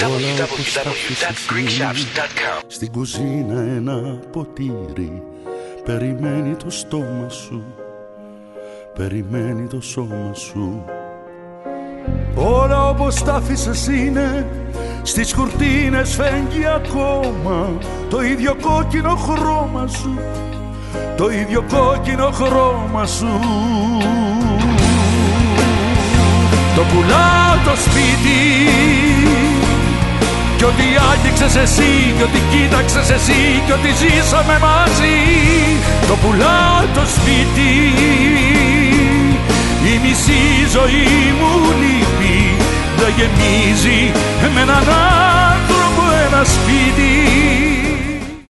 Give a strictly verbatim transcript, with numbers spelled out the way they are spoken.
ντάμπλιου ντάμπλιου ντάμπλιου τελεία greek shops τελεία com. Στην κουζίνα ένα ποτήρι περιμένει το στόμα σου, περιμένει το σώμα σου. Όλα όπως τα άφησες είναι, στις κουρτίνες φέγγει ακόμα το ίδιο κόκκινο χρώμα σου, το ίδιο κόκκινο χρώμα σου. Το πουλάω το σπίτι κι ό,τι άγγιξες εσύ, κι ό,τι κοίταξες εσύ, κι ό,τι ζήσαμε μαζί. Το πουλάω το σπίτι, η μισή ζωή μου λείπει, δεν γεμίζει με έναν άνθρωπο ένα σπίτι.